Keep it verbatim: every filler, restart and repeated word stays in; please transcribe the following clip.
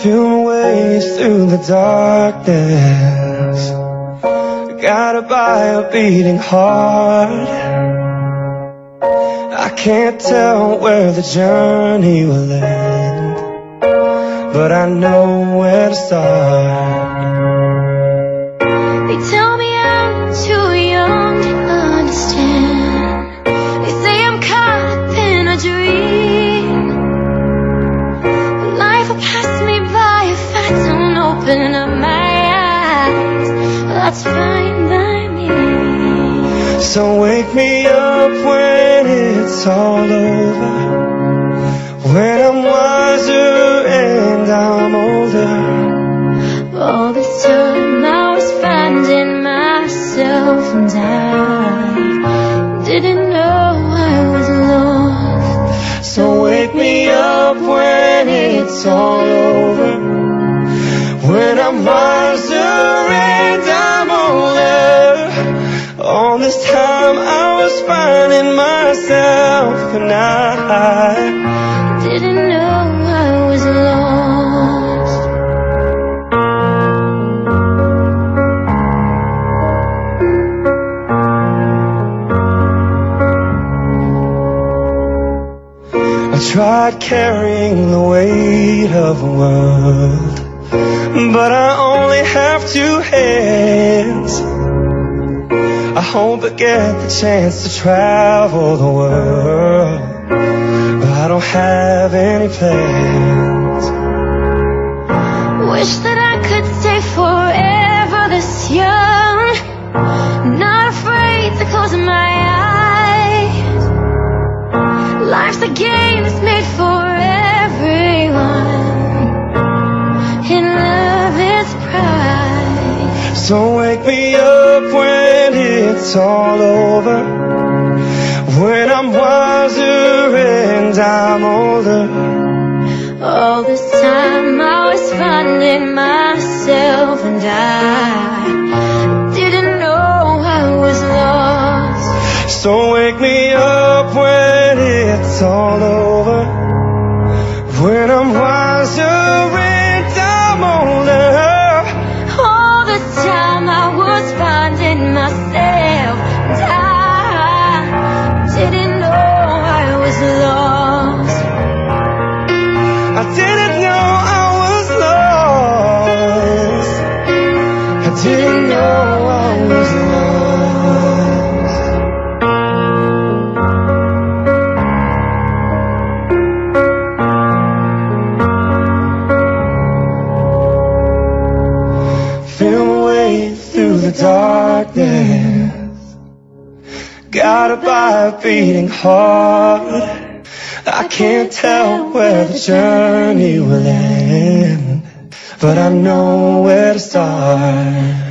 Feel my way through the darkness, guided by a beating heart. I can't tell where the journey will end, but I know where to start. They tell me I'm too young to understand. They say I'm caught up in a dream. Life will pass me by if I don't open up my eyes. That's fine by me. So wake me up when it's all over, when I'm wiser and I'm older. All this time I was finding myself, and I didn't know I was lost. So wake me up when it's all over, when I'm wiser and I'm older. All this time I was finding myself, and I didn't know I was lost. I tried carrying the weight of the world, but I only have two hands. I hope I get the chance to travel the world, but I don't have any plans. Wish that I could stay forever this young, not afraid to close my eyes. Life's a game that's made for everyone, and love is pride. So wake me up when it's all over, when I'm wiser and I'm older. All this time I was finding myself, and I didn't know I was lost. So wake me up when it's all over, when I'm wiser and I'm older. All the time I was finding myself, and I didn't know I was lost. I didn't know I was lost. I didn't know I was lost. Feel my way through the darkness, guided by a beating heart. I can't tell where the journey will end, but I know where to start.